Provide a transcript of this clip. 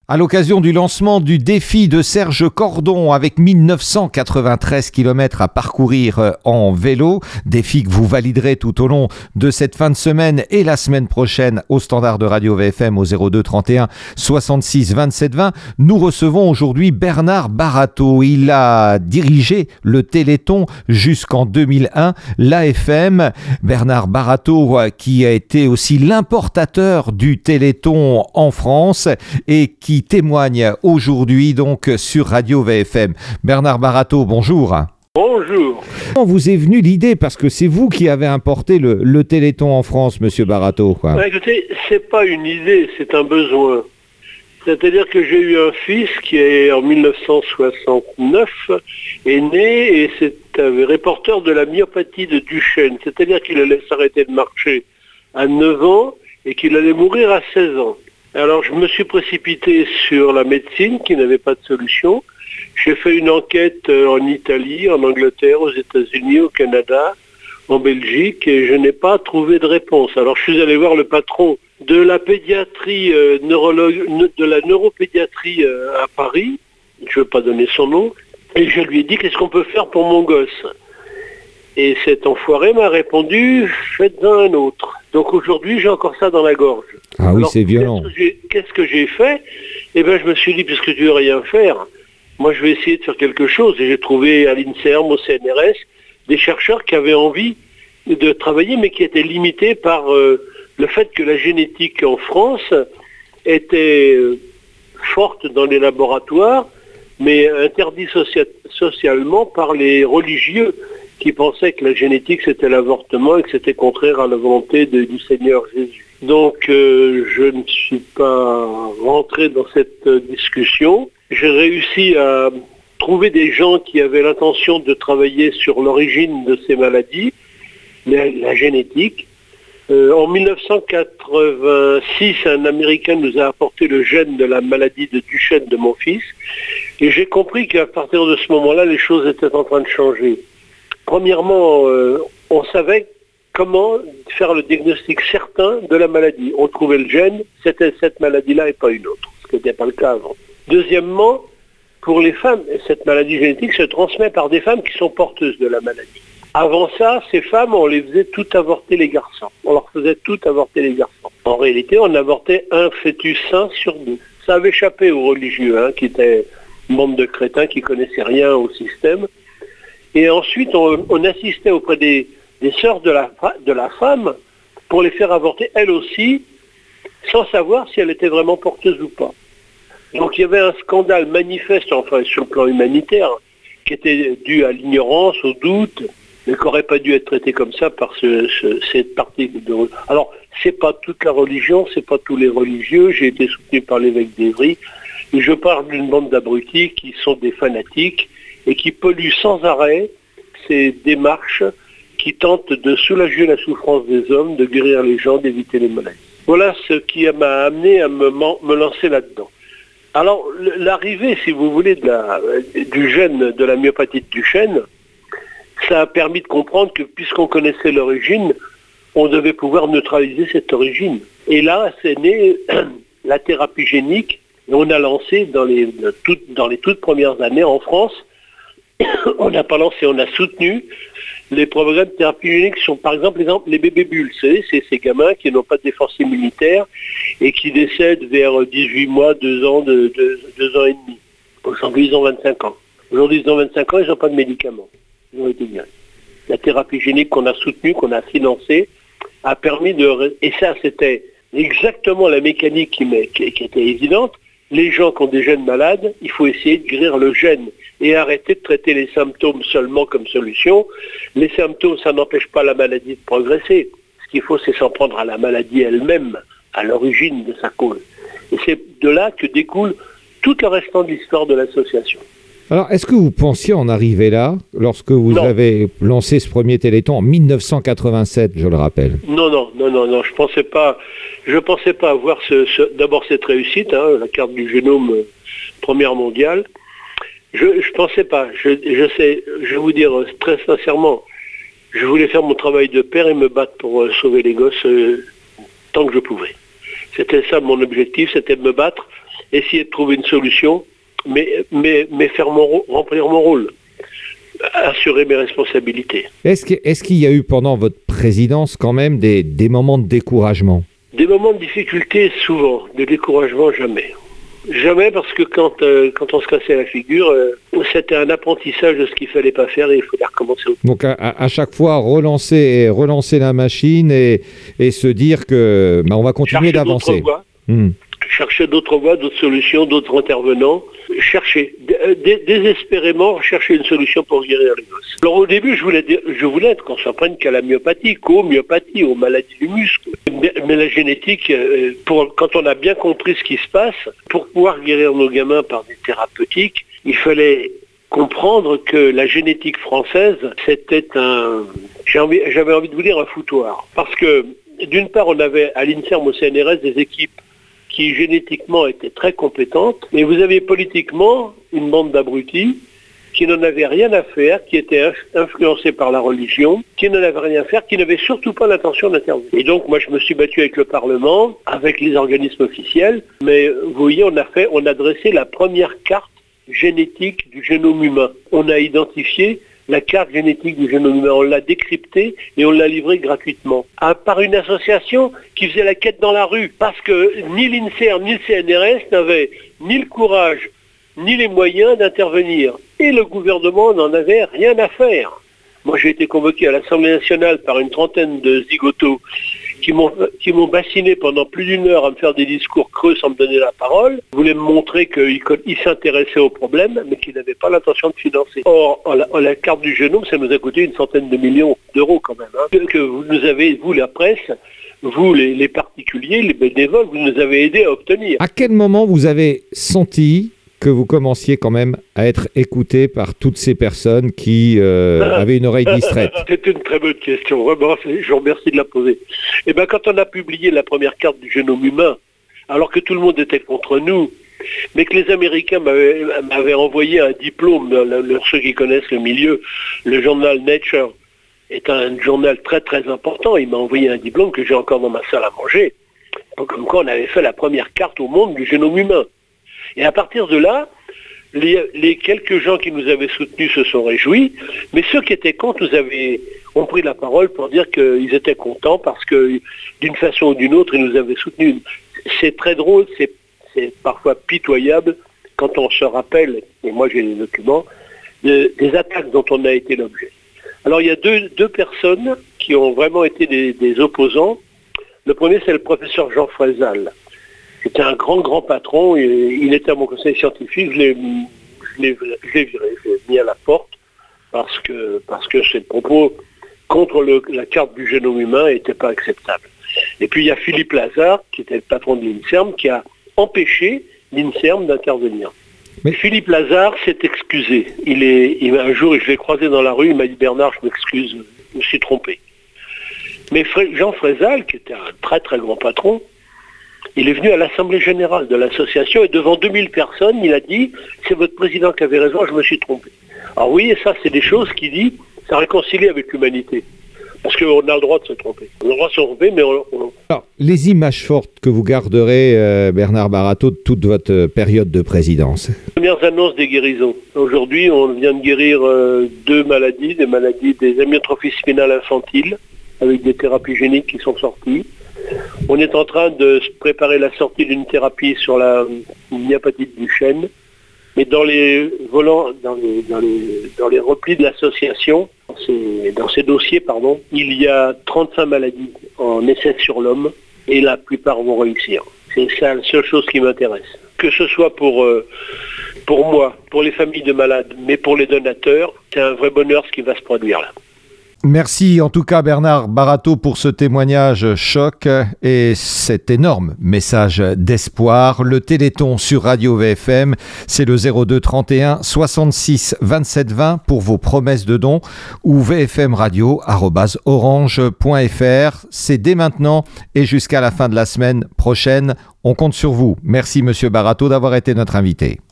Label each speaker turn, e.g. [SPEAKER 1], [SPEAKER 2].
[SPEAKER 1] À l'occasion du lancement du défi de Serge Cordon avec 1993 km à parcourir en vélo, défi que vous validerez tout au long de cette fin de semaine et la semaine prochaine au standard de Radio VFM au 02 31 66 27 20, nous recevons aujourd'hui Bernard Barato. Il a dirigé le Téléthon jusqu'en 2001, l'AFM. Bernard Barato qui a été aussi l'importateur du Téléthon en France et qui témoigne aujourd'hui donc sur Radio VFM. Bernard Barato, bonjour.
[SPEAKER 2] Bonjour.
[SPEAKER 1] Comment vous est venue l'idée, parce que c'est vous qui avez importé le Téléthon en France, monsieur Barato, quoi.
[SPEAKER 2] Écoutez, c'est pas une idée, c'est un besoin. C'est-à-dire que j'ai eu un fils qui est en 1969 est né et c'est un reporter de la myopathie de Duchenne. C'est-à-dire qu'il allait s'arrêter de marcher à 9 ans et qu'il allait mourir à 16 ans. Alors je me suis précipité sur la médecine qui n'avait pas de solution. J'ai fait une enquête en Italie, en Angleterre, aux États-Unis, au Canada, en Belgique et je n'ai pas trouvé de réponse. Alors je suis allé voir le patron de la pédiatrie, de la neuropédiatrie à Paris, je ne veux pas donner son nom, et je lui ai dit qu'est-ce qu'on peut faire pour mon gosse. Et cet enfoiré m'a répondu, faites-en un autre. Donc aujourd'hui, j'ai encore ça dans la gorge.
[SPEAKER 1] Ah oui, alors, c'est violent.
[SPEAKER 2] Qu'est-ce que j'ai fait? Eh bien, je me suis dit, puisque tu ne veux rien faire, moi je vais essayer de faire quelque chose. Et j'ai trouvé à l'INSERM, au CNRS, des chercheurs qui avaient envie de travailler, mais qui étaient limités par le fait que la génétique en France était forte dans les laboratoires, mais interdite socialement par les religieux, qui pensaient que la génétique c'était l'avortement et que c'était contraire à la volonté du Seigneur Jésus. Donc je ne suis pas rentré dans cette discussion. J'ai réussi à trouver des gens qui avaient l'intention de travailler sur l'origine de ces maladies, la génétique. En 1986, un Américain nous a apporté le gène de la maladie de Duchenne de mon fils et j'ai compris qu'à partir de ce moment-là, les choses étaient en train de changer. Premièrement, on savait comment faire le diagnostic certain de la maladie. On trouvait le gène, c'était cette maladie-là et pas une autre, ce qui n'était pas le cas avant. Deuxièmement, pour les femmes, cette maladie génétique se transmet par des femmes qui sont porteuses de la maladie. Avant ça, ces femmes, on les faisait toutes avorter les garçons. On leur faisait toutes avorter les garçons. En réalité, on avortait un fœtus sain sur 2. Ça avait échappé aux religieux, qui étaient une bande de crétins qui connaissaient rien au système. Et ensuite, on assistait auprès des sœurs de la femme pour les faire avorter elles aussi, sans savoir si elles étaient vraiment porteuses ou pas. Donc il y avait un scandale manifeste, enfin sur le plan humanitaire, qui était dû à l'ignorance, au doute, mais qui n'aurait pas dû être traité comme ça par cette partie de... Alors, c'est pas toute la religion, c'est pas tous les religieux, j'ai été soutenu par l'évêque d'Évry, et je parle d'une bande d'abrutis qui sont des fanatiques, et qui polluent sans arrêt ces démarches qui tentent de soulager la souffrance des hommes, de guérir les gens, d'éviter les maladies. Voilà ce qui m'a amené à me lancer là-dedans. Alors, l'arrivée, si vous voulez, du gène de la myopathie de Duchenne, ça a permis de comprendre que puisqu'on connaissait l'origine, on devait pouvoir neutraliser cette origine. Et là, c'est né la thérapie génique, et on a lancé dans les toutes premières années en France, on n'a pas lancé, on a soutenu les programmes de thérapie génique qui sont par exemple les bébés bulles. C'est ces gamins qui n'ont pas de défense immunitaire et qui décèdent vers 18 mois, 2 ans, 2 ans et demi. Aujourd'hui, ils ont 25 ans. Aujourd'hui, ils ont 25 ans, ils n'ont pas de médicaments. Ils ont été bien. La thérapie génique qu'on a soutenue, qu'on a financée, a permis de... Et ça, c'était exactement la mécanique qui était évidente. Les gens qui ont des gènes malades, il faut essayer de guérir le gène et arrêter de traiter les symptômes seulement comme solution. Les symptômes, ça n'empêche pas la maladie de progresser. Ce qu'il faut, c'est s'en prendre à la maladie elle-même, à l'origine de sa cause. Et c'est de là que découle tout le restant de l'histoire de l'association.
[SPEAKER 1] Alors, est-ce que vous pensiez en arriver là, lorsque vous avez lancé ce premier Téléthon en 1987, je le rappelle? Non,
[SPEAKER 2] je pensais pas avoir d'abord cette réussite, la carte du génome première mondiale. Je pensais pas, je vais vous dire très sincèrement, je voulais faire mon travail de père et me battre pour sauver les gosses tant que je pouvais. C'était ça mon objectif, c'était de me battre essayer de trouver une solution, mais remplir mon rôle, assurer mes responsabilités.
[SPEAKER 1] Est-ce qu'il y a eu pendant votre présidence quand même des moments de découragement?
[SPEAKER 2] Des moments de difficulté, souvent. De découragement, jamais. Jamais, parce que quand on se cassait la figure, c'était un apprentissage de ce qu'il ne fallait pas faire et il fallait recommencer.
[SPEAKER 1] Donc à chaque fois, relancer la machine et se dire que on va continuer d'avancer.
[SPEAKER 2] Chercher d'autres voies, d'autres solutions, d'autres intervenants. Chercher, désespérément chercher une solution pour guérir les gosses. Alors au début, je voulais qu'on s'en prenne qu'à la myopathie, qu'aux aux maladies du muscle. Mais la génétique, quand on a bien compris ce qui se passe, pour pouvoir guérir nos gamins par des thérapeutiques, il fallait comprendre que la génétique française, c'était j'avais envie de vous dire un foutoir. Parce que, d'une part, on avait à l'INSERM, au CNRS, des équipes qui génétiquement étaient très compétentes, mais vous aviez politiquement une bande d'abrutis qui n'en avaient rien à faire, qui étaient influencés par la religion, qui n'en avaient rien à faire, qui n'avaient surtout pas l'intention d'intervenir. Et donc moi je me suis battu avec le Parlement, avec les organismes officiels, mais vous voyez, on a dressé la première carte génétique du génome humain. On a identifié la carte génétique du génome humain, on l'a décryptée et on l'a livrée gratuitement. Par une association qui faisait la quête dans la rue, parce que ni l'INSERM ni le CNRS n'avaient ni le courage ni les moyens d'intervenir. Et le gouvernement n'en avait rien à faire. Moi j'ai été convoqué à l'Assemblée nationale par une trentaine de zigotos qui m'ont bassiné pendant plus d'une heure à me faire des discours creux sans me donner la parole. Ils voulaient me montrer qu'ils s'intéressaient au problème, mais qu'ils n'avaient pas l'intention de financer. Or, la carte du génome, ça nous a coûté une centaine de millions d'euros quand même. Que vous nous avez, vous la presse, vous les particuliers, les bénévoles, vous nous avez aidés à obtenir.
[SPEAKER 1] À quel moment vous avez senti que vous commenciez quand même à être écouté par toutes ces personnes qui avaient une oreille distraite?
[SPEAKER 2] C'est une très bonne question, vraiment, je vous remercie de la poser. Eh bien, quand on a publié la première carte du génome humain, alors que tout le monde était contre nous, mais que les Américains m'avaient envoyé un diplôme, ceux qui connaissent le milieu, le journal Nature est un journal très très important, il m'a envoyé un diplôme que j'ai encore dans ma salle à manger, comme quoi on avait fait la première carte au monde du génome humain. Et à partir de là, les quelques gens qui nous avaient soutenus se sont réjouis, mais ceux qui étaient contre ont pris la parole pour dire qu'ils étaient contents parce que d'une façon ou d'une autre, ils nous avaient soutenus. C'est très drôle, c'est parfois pitoyable quand on se rappelle, et moi j'ai les documents, des attaques dont on a été l'objet. Alors il y a deux personnes qui ont vraiment été des opposants. Le premier, c'est le professeur Jean Frézal. C'était un grand patron, il était à mon conseil scientifique, je l'ai viré, je l'ai mis à la porte parce que ses propos contre la carte du génome humain n'étaient pas acceptables. Et puis il y a Philippe Lazare, qui était le patron de l'INSERM, qui a empêché l'INSERM d'intervenir. Mais Philippe Lazare s'est excusé. Un jour, je l'ai croisé dans la rue, il m'a dit « Bernard, je m'excuse, je me suis trompé ». Mais Jean Frézal, qui était un très très grand patron, il est venu à l'Assemblée Générale de l'association et devant 2000 personnes, il a dit « C'est votre président qui avait raison, je me suis trompé ». Alors oui, ça c'est des choses qu'il dit, ça réconcilie avec l'humanité. Parce qu'on a le droit de se tromper. On a le droit de se tromper, mais
[SPEAKER 1] Alors, les images fortes que vous garderez, Bernard Barato, de toute votre période de présidence.
[SPEAKER 2] Premières annonces des guérisons. Aujourd'hui, on vient de guérir deux maladies, des amyotrophies spinales infantiles, avec des thérapies géniques qui sont sorties. On est en train de préparer la sortie d'une thérapie sur la myopathe du chêne. Mais dans les replis de l'association, dans ces dossiers, il y a 35 maladies en essai sur l'homme et la plupart vont réussir. C'est ça la seule chose qui m'intéresse. Que ce soit pour moi, pour les familles de malades, mais pour les donateurs, c'est un vrai bonheur ce qui va se produire là.
[SPEAKER 1] Merci en tout cas Bernard Barato pour ce témoignage choc et cet énorme message d'espoir. Le Téléthon sur Radio VFM, c'est le 02 31 66 27 20 pour vos promesses de dons ou vfmradio@orange.fr. C'est dès maintenant et jusqu'à la fin de la semaine prochaine. On compte sur vous. Merci Monsieur Barato d'avoir été notre invité.